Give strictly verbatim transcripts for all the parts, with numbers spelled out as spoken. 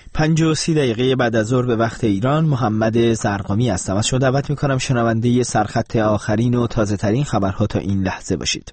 پنج و سی دقیقه بعد از ظهر به وقت ایران، محمد زرقامی هستم. از شما دعوت میکنم شنونده سرخط آخرین و تازه ترین خبرها تا این لحظه باشید.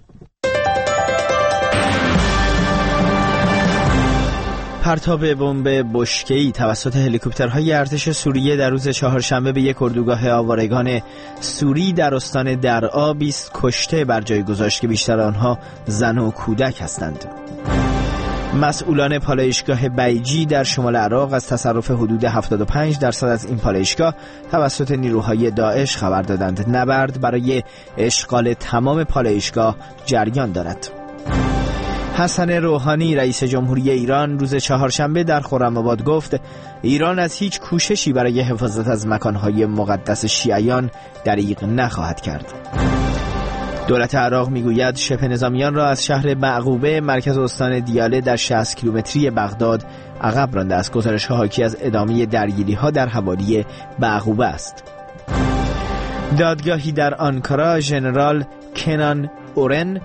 پرتاب بمب بشکه‌ای توسط هلیکوپترهای ارتش سوریه در روز چهارشنبه به یک اردوگاه آوارگان سوری در استان درعا بیست کشته بر جای گذاشت که بیشتر آنها زن و کودک هستند. مسئولان پالایشگاه بیجی در شمال عراق از تصرف حدود هفتاد و پنج درصد از این پالایشگاه توسط نیروهای داعش خبر دادند. نبرد برای اشغال تمام پالایشگاه جریان دارد. حسن روحانی رئیس جمهوری ایران روز چهارشنبه در خرم‌آباد گفت ایران از هیچ کوششی برای حفاظت از مکانهای مقدس شیعیان دریغ نخواهد کرد. دولت عراق میگوید شبه نظامیان را از شهر بعقوبه مرکز استان دیاله در شصت کیلومتری بغداد عقب رانده است. گزارش‌ها حاکی از ادامه درگیری‌ها در حوالی بعقوبه است. دادگاهی در آنکارا ژنرال کنان اورن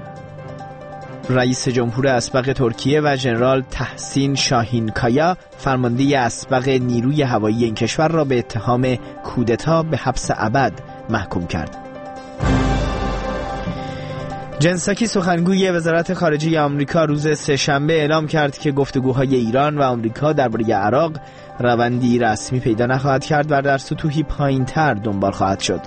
رئیس جمهور اسبق ترکیه و ژنرال تحسین شاهینکایا فرمانده اسبق نیروی هوایی این کشور را به اتهام کودتا به حبس ابد محکوم کرد. جن ساکی سخنگوی وزارت خارجه آمریکا روز سه‌شنبه اعلام کرد که گفتگوهای ایران و آمریکا درباره عراق روندی رسمی پیدا نخواهد کرد و در سطوحی پایین‌تر دنبال خواهد شد.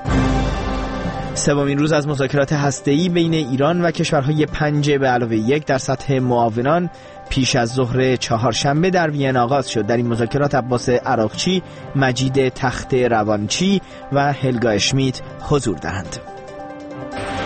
سومین روز از مذاکرات هسته‌ای بین ایران و کشورهای پنج به علاوه یک در سطح معاونان پیش از ظهر چهارشنبه در وین آغاز شد. در این مذاکرات عباس عراقچی، مجید تخت روانچی و هلگا اشمیت حضور دارند.